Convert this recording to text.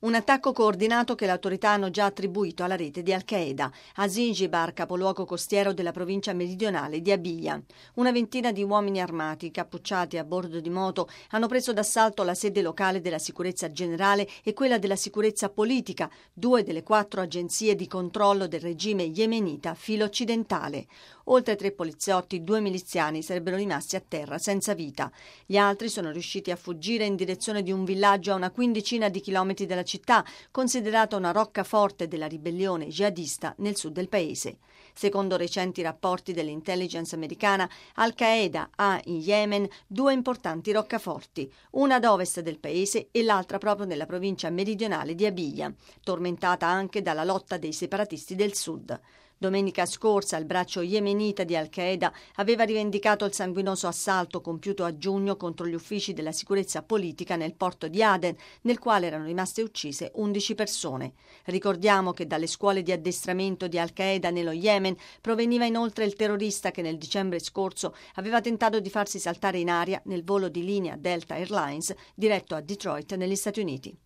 Un attacco coordinato che le autorità hanno già attribuito alla rete di Al-Qaeda a Zingibar, capoluogo costiero della provincia meridionale di Abiyan. Una ventina di uomini armati, cappucciati a bordo di moto, hanno preso d'assalto la sede locale della sicurezza generale e quella della sicurezza politica, due delle 4 agenzie di controllo del regime yemenita filo-occidentale. Oltre 3 poliziotti, 2 miliziani sarebbero rimasti a terra senza vita. Gli altri sono riusciti a fuggire in direzione di un villaggio a una quindicina di chilometri dalla città, considerata una roccaforte della ribellione jihadista nel sud del paese. Secondo recenti rapporti dell'intelligence americana, Al-Qaeda ha in Yemen 2 importanti roccaforti, una ad ovest del paese e l'altra proprio nella provincia meridionale di Abiyan, tormentata anche dalla lotta dei separatisti del sud. Domenica scorsa il braccio yemenita di Al-Qaeda aveva rivendicato il sanguinoso assalto compiuto a giugno contro gli uffici della sicurezza politica nel porto di Aden, nel quale erano rimaste uccise 11 persone. Ricordiamo che dalle scuole di addestramento di Al-Qaeda nello Yemen proveniva inoltre il terrorista che nel dicembre scorso aveva tentato di farsi saltare in aria nel volo di linea Delta Airlines diretto a Detroit negli Stati Uniti.